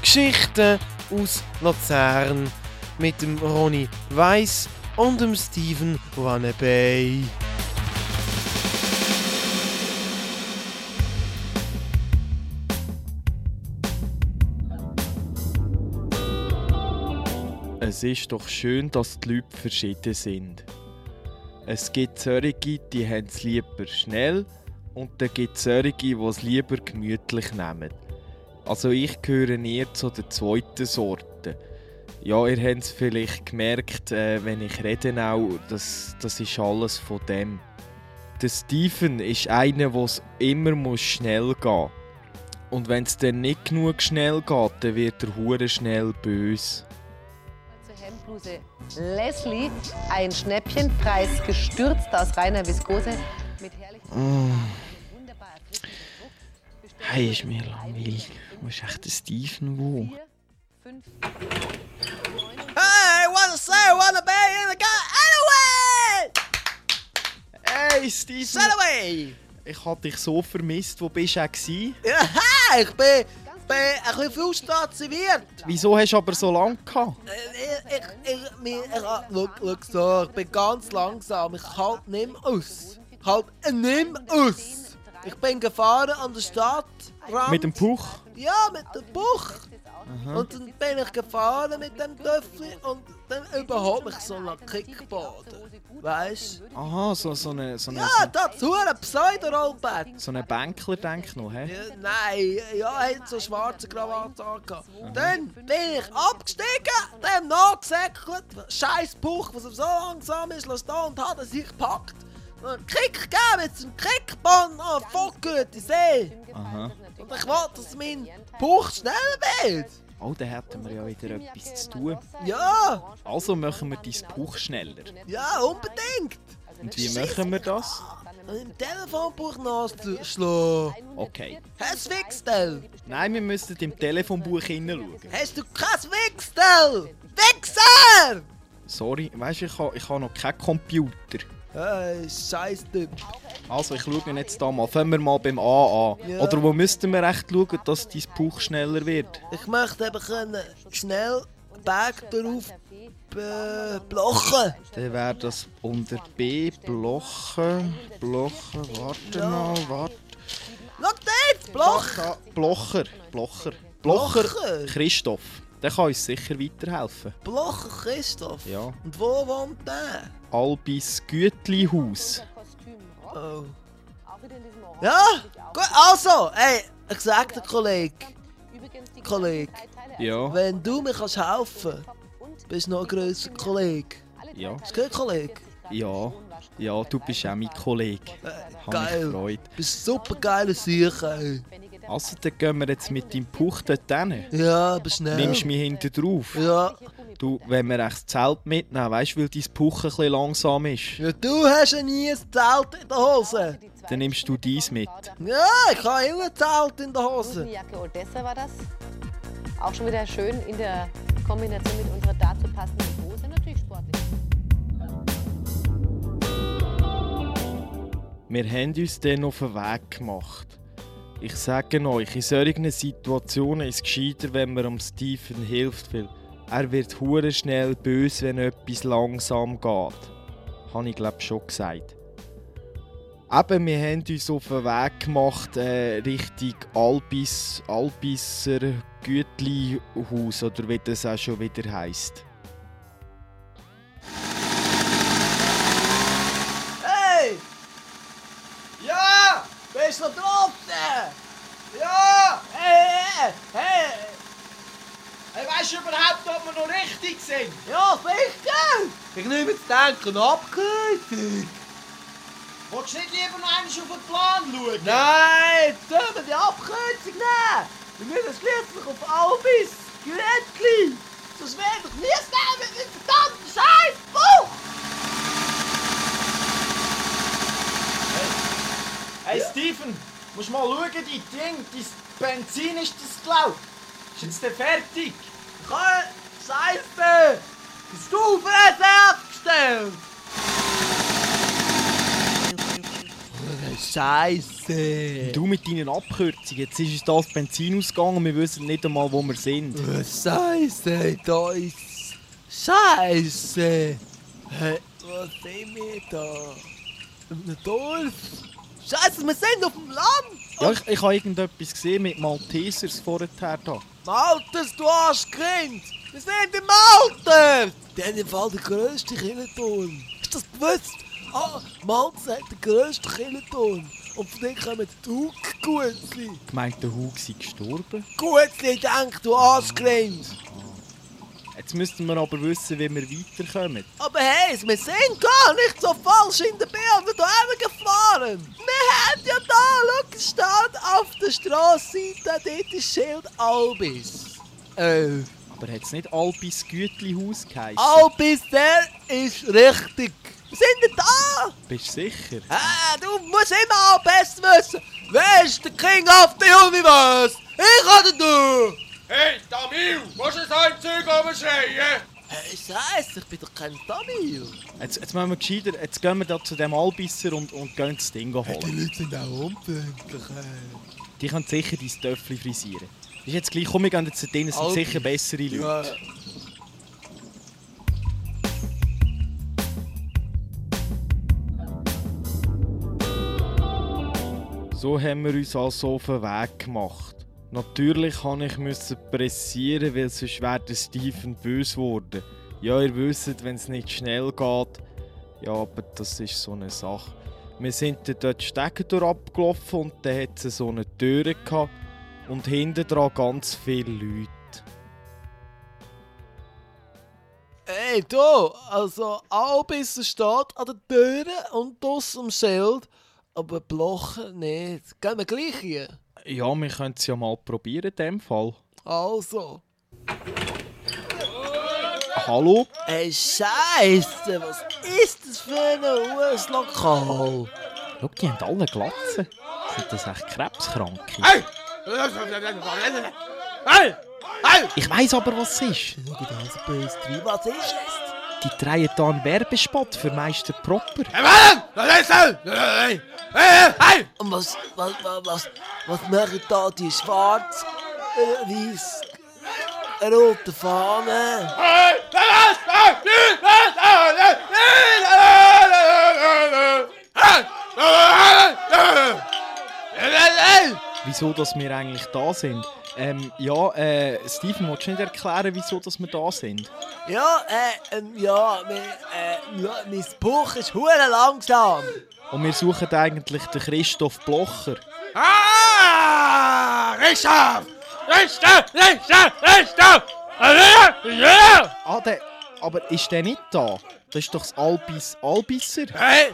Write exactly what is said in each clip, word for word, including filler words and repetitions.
Geschichten aus Luzern mit dem Ronny Weiss und dem Stephen Wannabe. Es ist doch schön, dass die Leute verschieden sind. Es gibt solche, die haben es lieber schnell und dann gibt es solche, die es lieber gemütlich nehmen. Also ich gehöre eher zu der zweiten Sorte. Ja, ihr habt es vielleicht gemerkt, äh, wenn ich rede auch, das, das ist alles von dem. Der Stephen ist einer, der es immer schnell gehen muss. Und wenn es dann nicht genug schnell geht, dann wird er hure schnell böse. Hemdbluse Leslie, ein Schnäppchenpreis gestürzt aus reiner Viskose mit herrlichen Oh. Hey, ist mir langweilig. Wo ist echt der Stephen wo? Hey, wanna say, wanna be in the gun anyway! Hey, Stephen! Sail away! Ich hab dich so vermisst. Wo bist du auch gewesen? Ja, ich bin, bin ein bisschen viel stationiert. Wieso hast du aber so lange gehabt? Ich, ich, ich, ich, ich, schau, schau so, ich bin ganz langsam. Ich halte nicht mehr aus. Ich halte nicht mehr aus. Ich bin gefahren an der Stadt. Mit dem Puch? Ja, mit dem Buch. Aha. Und dann bin ich gefahren mit dem Töffel und dann überholt mich so ein Kickboden. Weißt du? Aha, so, so eine... So eine Ja, dazu ein Pseudo-Rollbett. so eine Bänkler, denk ich noch, hä? Ja, nein, ja, er hat so schwarze Krawatte angehabt. Dann bin ich abgestiegen, dem nachgesäckelt, scheiß Buch, was so langsam ist, lass da und hat er sich gepackt. Und einen Kick gegeben mit dem Kickbahn an Fockgute See. Aha. Und ich wollte, dass mein Buch schneller wird. Oh, dann hätten wir ja wieder etwas zu tun. Ja, Also machen wir dein Buch schneller. ja, unbedingt. Und wie machen wir das? Im Telefonbuch nachschlagen. Okay. Hast du Wichstel? Nein, wir müssen im Telefonbuch hineinschauen. Hast du kein Wichstel? Wichser! Sorry, weisst du, ich habe ich ha noch keinen Computer. Hey, scheiß Typ. Also, ich schaue jetzt da mal. Fangen wir mal beim A an. Ja. Oder wo müssten wir echt schauen, dass dein Buch schneller wird? Ich möchte eben können schnell Berg darauf be- blochen. Dann wäre das unter B, Blochen, Blochen, warte Ja. mal, warte. Schau dort, Bloch! Da, Blocher, Blocher, Blocher, Blocher? Christoph. Der kann uns sicher weiterhelfen. Blocher Christoph. Ja. Und wo wohnt der? Albis Gütlihaus. Oh. Ja, gut, also, ey, ich sag dir, Kollege, Kollege, Ja, wenn du mir kannst helfen kannst, bist du noch ein grösser Kollege. ja, Ist gut, Kollege? ja. Ja, du bist auch mein Kollege. Äh, Hab mich geil. gefreut. Bist super geiler Sicher, ey. Also, dann gehen wir jetzt mit deinem Buch dort hin. Ja, aber schnell. Nimmst du mich hinten drauf? Ja. Du, wenn wir echt das Zelt mitnehmen, weißt du, weil dein Buch ein bisschen langsam ist, Ja, du hast ja nie ein Zelt in der Hose. dann nimmst du dies mit. Ja, ich habe immer ein Zelt in der Hose. Jacke Odessa war das. Auch schon wieder schön in der Kombination mit unserer dazu passenden Hose. Natürlich sportlich. Wir haben uns dann auf den Weg gemacht. Ich sage euch, in solchen Situationen ist es gescheiter, wenn man am Stephen hilft, weil er wird hure schnell böse, wenn etwas langsam geht. Habe ich glaube schon gesagt. Eben, wir haben uns auf den Weg gemacht äh, Richtung Albis, Albiser Gütlihaus, oder wie das auch schon wieder heisst. Hey! Ja! Bist du noch drauf? Ja! Hey! Hey! Hey, weißt du überhaupt, ob wir noch richtig sind? Ja, sicher! Ich nehme jetzt denken Abkürzung. Willst du nicht lieber noch einmal auf den Plan schauen? Nein, jetzt sollen wir die Abkürzung nehmen! Wir müssen schließlich auf Albis, Gütli! Sonst werde ich nie schnell mit dem verdammten Scheiß Buch! Hey, Stephen, musst mal schauen, die Ding, dein Benzin ist das glaub. Ist jetzt der fertig? Ich habe Scheiße! Die Stufe hat er abgestellt! Scheiße! Du mit deinen Abkürzungen, jetzt ist uns das Benzin ausgegangen und wir wissen nicht einmal, wo wir sind. Oh, Scheiße, da ist... Scheiße! Hey, was sind wir da? In einem Dorf? Scheiße, wir sind auf dem Land! Ja, ich, ich habe irgendetwas gesehen mit Maltesers vorher da. Malters, du Arschkind! Wir sind in Malta! Der hat im Fall der grösste Kirchenturm. Hast du das gewusst? Ah, Malta hat den grössten Kirchenturm. Und von dem kommen die Hug-Gutzli. Ich meinte, der Hug sei gestorben. Gutzli, denk, du Arschkind! Jetzt müssten wir aber wissen, wie wir weiterkommen. Aber hey, wir sind gar nicht so falsch in der Birne hierher gefahren. Wir haben ja da, schau, es steht auf der Strassenseite, dort ist Schild Albis. Äh, Aber hat es nicht Albis Gütlihaus geheißen? Albis, der ist richtig. Wir sind nicht da. Bist du sicher? Äh, du musst immer am besten wissen. Wer ist der King of the Universe? Ich oder du? Hey, Tamil, willst du so ein Zeug rumschreien? Hey, Scheiße, ich bin doch kein Tamil. Jetzt, jetzt machen wir gescheiter, jetzt gehen wir da zu dem Albisser und, und gehen das Ding holen. Leute sind auch unpünktlich. Die können sicher dein Töffel frisieren. Ist jetzt gleich, komm, wir gehen jetzt zu denen, sind Albi. sicher bessere Leute. Ja. So haben wir uns also auf den Weg gemacht. Natürlich musste ich pressieren, weil sonst wäre Steven böse geworden. Ja, ihr wisst, wenn es nicht schnell geht. Ja, aber das ist so eine Sache. Wir sind dann dort die Stege durch abgelaufen und dann hat es so eine Tür gehabt und hinten dran ganz viele Leute. Hey, du, also Albisser steht an der Tür und draussen am Schild, aber Blocher nicht. Gehen wir gleich hier? Ja, wir können es ja mal probieren in dem Fall. Also. Hallo? Hey, Scheiße, was ist das für ein U S-Lokal? Schau, die haben alle Glatzen. Sind das echt Krebskranke? Hey! Hey! Hey! Ich weiss aber, was es ist. Schau dir das böse rein. Was ist es? Die drehen hier einen Werbespot für Meister Propper. Hey, Mann! Was ist das? Hey! Hey! Hey! Und was, was, was, was, was machen da die schwarz, äh, weiss, rote Fahnen? Hey! Wieso, dass wir eigentlich da sind? Ähm, ja, äh, Steven, willst du nicht erklären, wieso dass wir da sind? Ja, äh, ähm, ja, mein, äh, ja, mein Buch ist hure langsam. Und wir suchen eigentlich den Christoph Blocher. Ah! Richard! Richard! Richard! Richard! Ja! Ah, der, aber ist der nicht da? Das ist doch das Albis Albisser. Hey!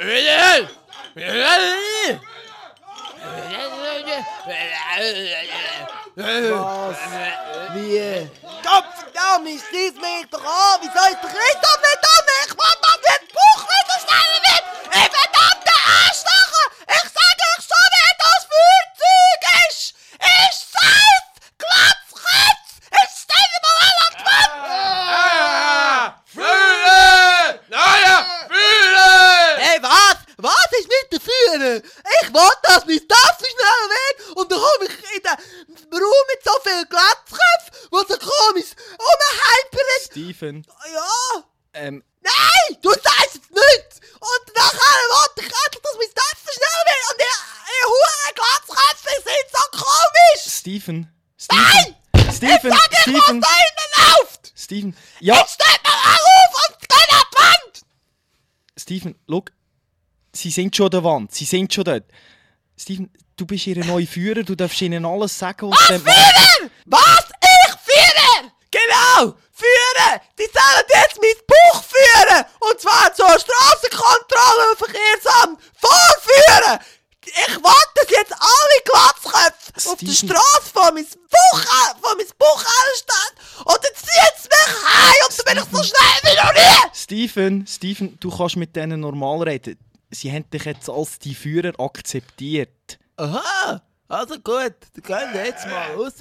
Was? Wie? Kopfdam, ich schließ mich doch an. Wie soll ich den Christoph nicht an? Ich will, dass das Buch wieder schneller wird. Ich verdammte Arschlocher! Ich sage euch schon, wer das Feuerzeug ist! Ist Seif! Glatzkopf! Ich stelle mal an an die Wand! Fühlen! Naja! Fühlen! Hey, was? Was ist mit den Führern? Ich will, dass mein Tafel schneller wird und dann komme ich in den Raum mit so vielen Glatzköpfen, wo so komisch rumhypern. Steven, Ja! ähm, Nein! Du sagst es nicht! Und nachher will ich endlich, dass mein Tafel schneller wird und die, die Huren Glatzköpfe sind so komisch! Steven, Steven, Nein! Steven, Ich sag euch, Steven, was da innen läuft! Steven, ja, Jetzt steht mal auf und geht an die Wand! Steven, schau, sie sind schon an der Wand, sie sind schon dort. Steven, du bist ihr neuer Führer, du darfst ihnen alles sagen, was Was, sie machen. Führer? Was? Ich Führer? Genau! Führer! Die sollen jetzt mein Buch führen! Und zwar zur Strassenkontrolle und Verkehrsamt vorführen! Ich will, dass jetzt alle Glatzköpfe auf der Steven. Straße vor mein Buch, vor mein Buch stehen! Und dann zieht es mich heim und dann bin ich so schnell wie noch nie! Steven, Steven, du kannst mit denen normal reden. Sie haben dich jetzt als die Führer akzeptiert. Aha! Also gut, dann gehen wir jetzt mal raus.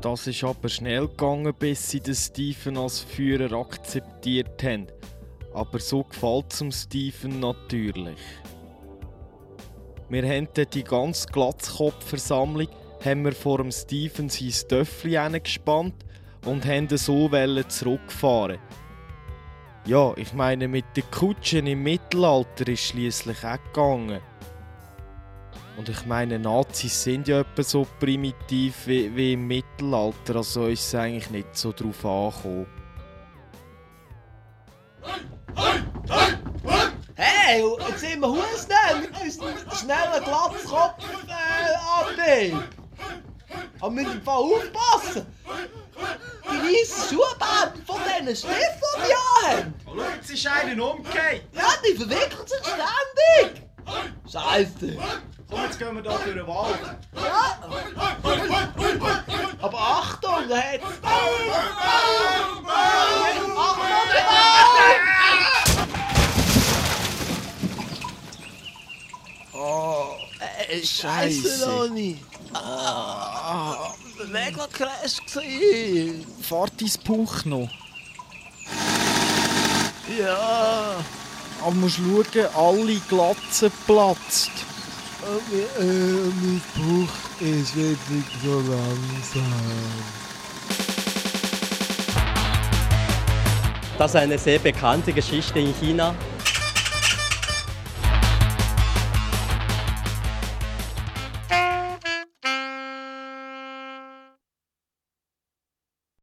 Das ist aber schnell gegangen, bis sie den Steven als Führer akzeptiert haben. Aber so gefällt es dem Steven natürlich. Wir haben dann die ganze Glatzkopfversammlung haben wir vor dem Steven sein Töffli gespannt und haben so zurückfahren. Ja, ich meine, mit den Kutschen im Mittelalter ist schliesslich auch gegangen. Und ich meine, Nazis sind ja etwa so primitiv wie, wie im Mittelalter, also ist es eigentlich nicht so drauf angekommen. Hey, jetzt sind wir Husnell mit unserem schnellen Glatzkopf äh, Antrieb. Aber wir müssen im Fall aufpassen. Die weißen Schuhbänder von diesen Stiften, die wir haben. Oh, schau, jetzt ist einer umgekehrt. Ja, die verwickeln sich ständig. Scheiße. Komm, jetzt gehen wir hier durch den Wald. Ja. Aber Achtung, da hat's... Oh, äh, Scheiße, Loni. Ah, mega Crash gsi. Fahrt ins Buch noch. Ja. Aber musst schauen, alle Glatzen platzt. Aber, äh, mein Buch ist wirklich so langsam. Das ist eine sehr bekannte Geschichte in China.